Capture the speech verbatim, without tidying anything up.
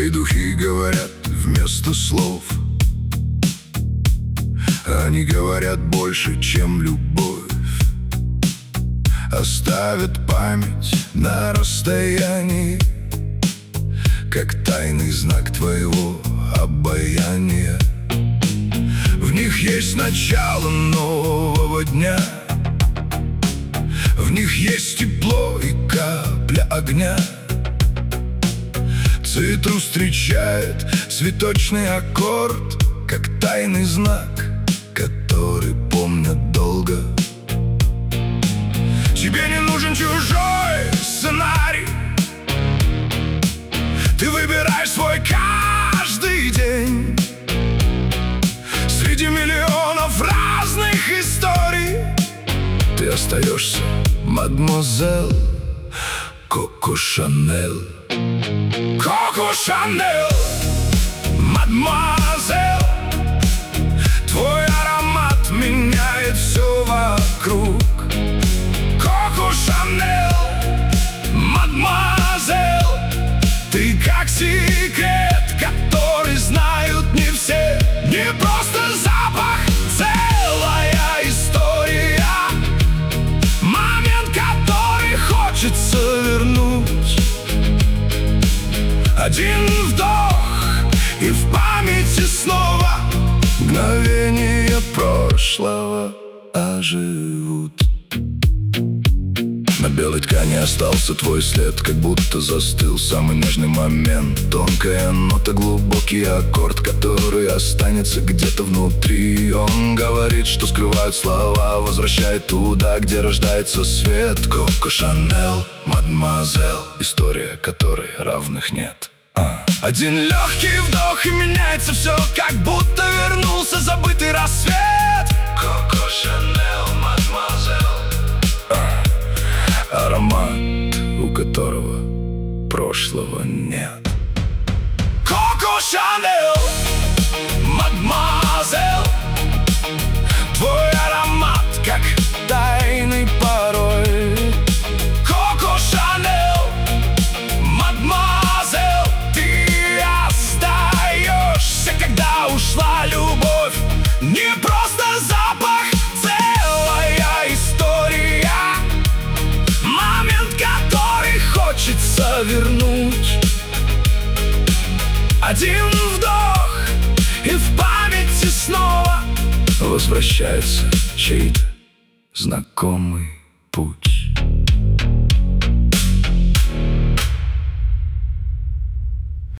Твои духи говорят вместо слов. Они говорят больше, чем любовь. Оставят память на расстоянии, как тайный знак твоего обаяния. В них есть начало нового дня, в них есть тепло и капля огня. Цитру встречает цветочный аккорд, как тайный знак, который помнят долго. Тебе не нужен чужой сценарий, ты выбираешь свой каждый день среди миллионов разных историй. Ты остаешься мадемуазель Коко Шанель. Коко Шанель, мадемуазель, твой аромат меняет все вокруг. Коко Шанель, мадемуазель, ты как секрет, который знают не все. Не просто запах, целая история, момент, который хочется вернуть. Один вдох, и в памяти снова мгновения прошлого оживут. На белой ткани остался твой след, как будто застыл самый нежный момент. Тонкая нота, глубокий аккорд, который останется где-то внутри. Он говорит, что скрывают слова, возвращает туда, где рождается свет. Коко Шанель, мадемуазель, история которой равных нет. а. Один легкий вдох, и меняется все, как будто вернулся забытый рассвет. Коко Шанель, мадемуазель, а. аромат, у которого прошлого нет. Коко Шанель, мадемуазель, твой аромат, как тайный пароль. Коко Шанель, мадемуазель, ты остаешься, когда ушла любовь. Не просто запах, целая история, момент, который хочется вернуть. Один вдох, и в памяти снова возвращается чей-то знакомый путь.